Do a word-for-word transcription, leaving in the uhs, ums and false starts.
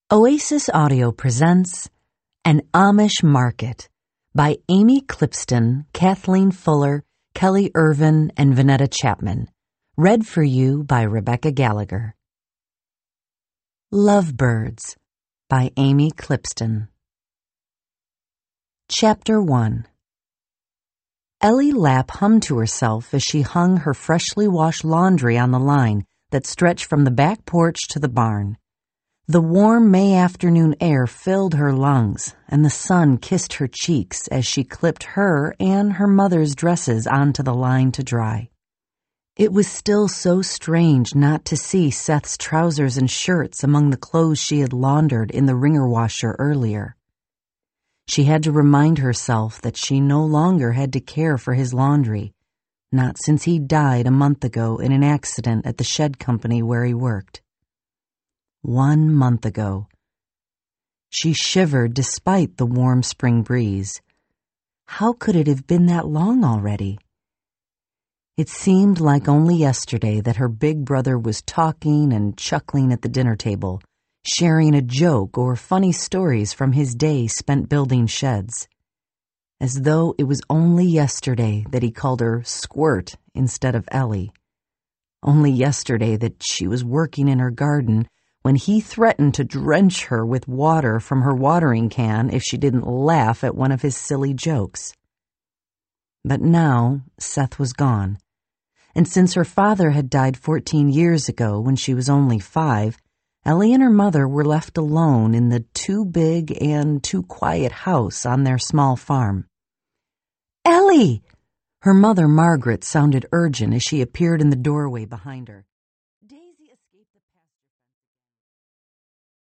Oasis Audio presents An Amish Market by Amy Clipston, Kathleen Fuller, Kelly Irvin, and Vanetta Chapman. Read for you by Rebecca Gallagher. Lovebirds by Amy Clipston. Chapter one. Ellie Lapp hummed to herself as she hung her freshly washed laundry on the line that stretched from the back porch to the barn. The warm May afternoon air filled her lungs, and the sun kissed her cheeks as she clipped her and her mother's dresses onto the line to dry. It was still so strange not to see Seth's trousers and shirts among the clothes she had laundered in the wringer washer earlier. She had to remind herself that she no longer had to care for his laundry, not since he died a month ago in an accident at the shed company where he worked. One month ago. She shivered despite the warm spring breeze. How could it have been that long already? It seemed like only yesterday that her big brother was talking and chuckling at the dinner table, sharing a joke or funny stories from his day spent building sheds. As though it was only yesterday that he called her Squirt instead of Ellie. Only yesterday that she was working in her garden when he threatened to drench her with water from her watering can if she didn't laugh at one of his silly jokes. But now Seth was gone, and since her father had died fourteen years ago when she was only five, Ellie and her mother were left alone in the too big and too quiet house on their small farm. "Ellie!" Her mother, Margaret, sounded urgent as she appeared in the doorway behind her.